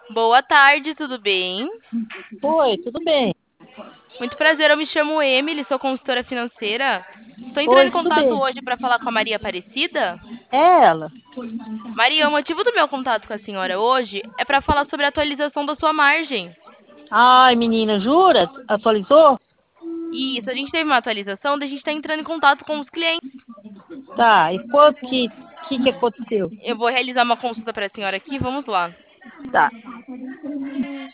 Boa tarde, tudo bem? Oi, tudo bem? Muito prazer, eu me chamo Emily, sou consultora financeira. Estou entrando Oi, em tudo contato bem? hoje para falar com a Maria Aparecida. É ela. Maria, o motivo do meu contato com a senhora hoje é para falar sobre a atualização da sua margem. Ai, menina, jura? Atualizou? Isso, a gente teve uma atualização, daí a gente está entrando em contato com os clientes. Tá, e quanto que aconteceu? Eu vou realizar uma consulta para a senhora aqui, vamos lá. Tá.